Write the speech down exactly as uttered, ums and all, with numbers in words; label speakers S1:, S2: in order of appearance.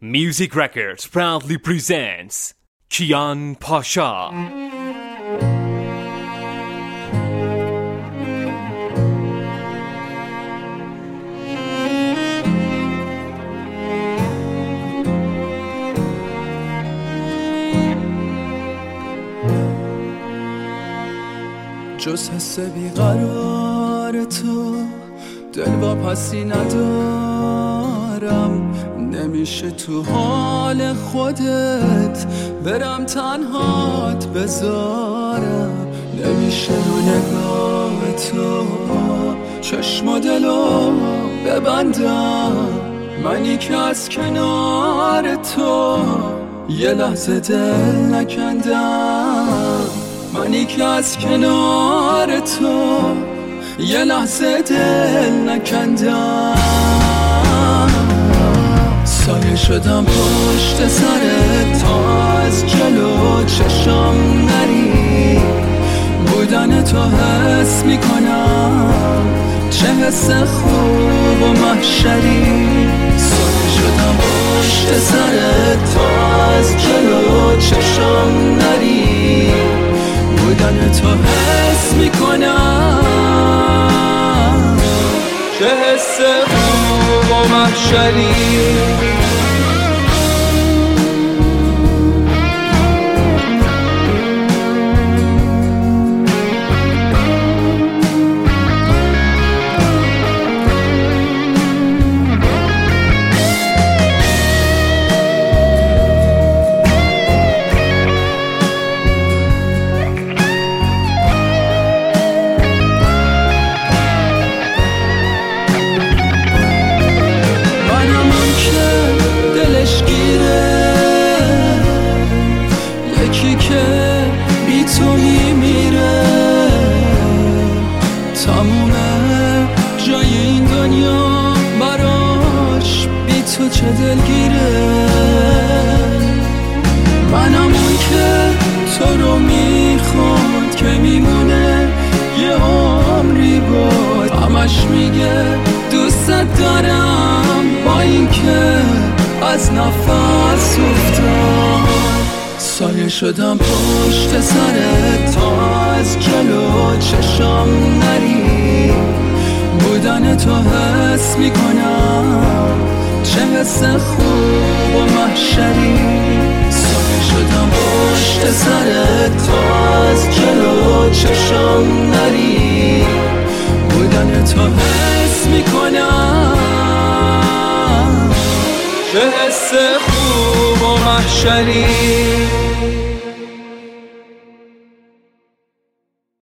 S1: Music Records proudly presents Kian Pasha.
S2: جز حس بیقرار تو دل واپسی ندارم، نمیشه تو حال خودت برم تنهات بذارم، نمیشه رو نگاه تو چشم و دلو ببندم، منی که از کنار تو یه لحظه دل نکندم، منی که از کنار تو یه لحظه دل نکندم، سایه شدم پشت سرت تا از جلو چشم نری، بودن تو حس میکنم چه حس خوب و محشری، سایه شدم پشت سرت تا از جلو چشم نری، بودن تو حس میکنم چه حس خوب و محشری. یکی که بی تو میمیره، تمومه جای این دنیا براش بی تو چه دلگیره، منم اون که تو رو میخواد که میمونه یه عمری بود، همش میگه دوست دارم با این که از نفس افتاد، سایه شدم پشت سرت تا از جلو چشم نری، بودن تو حس میکنم چه حس خوب و محشری، سایه شدم پشت سرت تا از جلو چشم نری، بودن تو حس میکنم چه حس خوب و محشری.